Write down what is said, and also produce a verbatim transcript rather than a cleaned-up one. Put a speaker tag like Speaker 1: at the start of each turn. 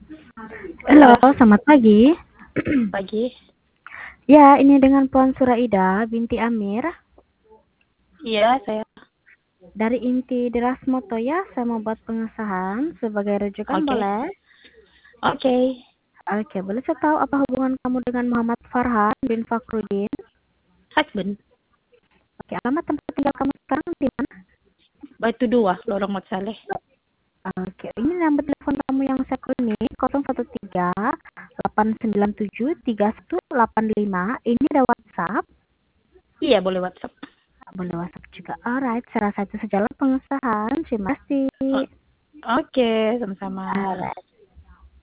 Speaker 1: Halo,
Speaker 2: Halo,
Speaker 1: selamat pagi.
Speaker 2: pagi.
Speaker 1: Ya, ini dengan Puan Suraida binti Amir
Speaker 2: Iya, saya.
Speaker 1: dari inti Deras Moto ya. Saya mau buat pengesahan sebagai rujukan
Speaker 2: Oke.
Speaker 1: boleh?
Speaker 2: Oke.
Speaker 1: Oke, boleh saya tahu apa hubungan kamu dengan Muhammad Farhan bin Fakrudin?
Speaker 2: Husband.
Speaker 1: Oke, alamat tempat tinggal kamu sekarang di mana?
Speaker 2: Batu dua, Lorong Mat Saleh.
Speaker 1: Oke, ini nomor telepon kamu yang saya ini nol satu tiga delapan sembilan tujuh tiga satu delapan lima. Ini ada WhatsApp.
Speaker 2: Iya, boleh WhatsApp.
Speaker 1: Boleh WhatsApp juga. Alright, saya rasa itu sajalah pengesahan. Terima kasih.
Speaker 2: O- Oke, sama-sama.
Speaker 1: Alright.